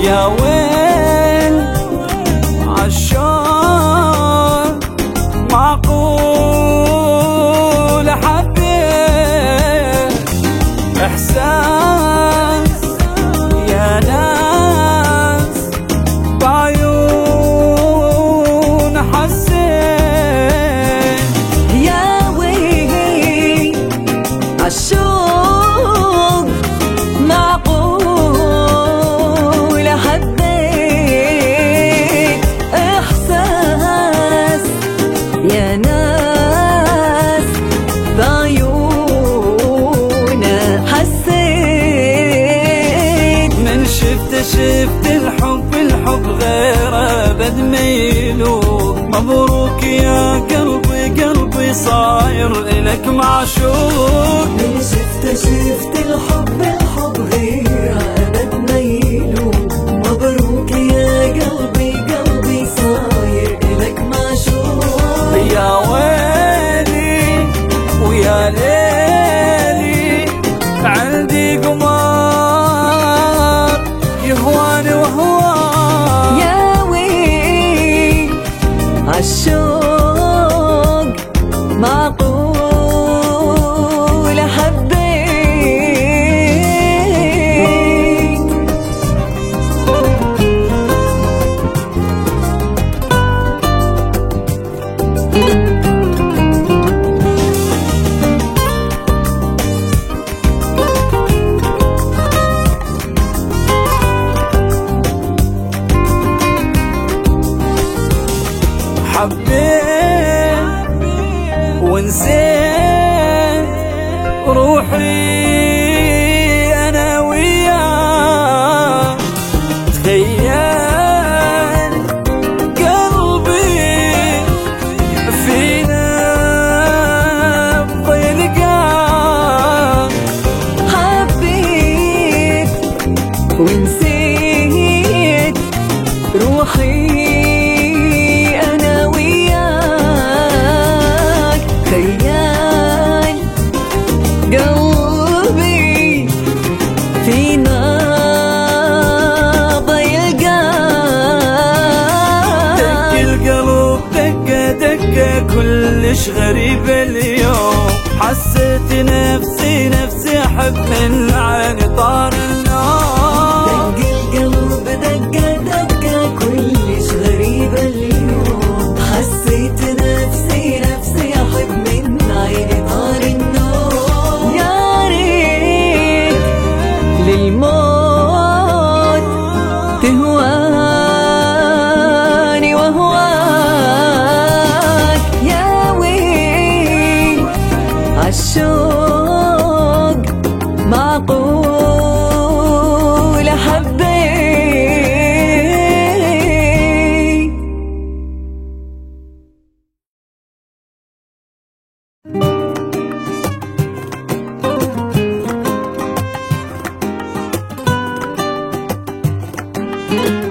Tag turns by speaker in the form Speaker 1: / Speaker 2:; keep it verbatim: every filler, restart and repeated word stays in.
Speaker 1: يا ويل عالشوق معقول حبيت إحساس يا ناس بعيون حسيت
Speaker 2: يا ويل عالشوق معقول حبيت إحساس يا ناس بعيونا حسيت
Speaker 1: من شفت شفت الحب الحب غير أبد ميلوك مبروك يا قلبي قلبي صاير إلك معشوق
Speaker 2: من شفت شفت الحب الحب غير أبد ميلوك مبروك يا قلبي قلبي صاير إلك معشوق
Speaker 1: يا ويلي ويا ليلي عندي قمر يهواني وهوان
Speaker 2: يا ويل عالشوق معقول حبيت
Speaker 1: حبيت ونسيت روحي أنا وياك تخيل قلبي فينا بيلقاك
Speaker 2: حبيت ونسيت روحي أنا وياك خيال قلبي فينا بيلقاك
Speaker 1: دق القلب دقة دقة كلش غريب اليوم حسيت نفسي نفسي أحب من عيني طار النوم
Speaker 2: دق القلب دقة دقة كلش غريب اليوم حسيت نفسي نفسي أحب من عيني طار النوم يا ريت للموت تهواني وهواك يا ويل عالشوق معقول حبيت
Speaker 1: النوم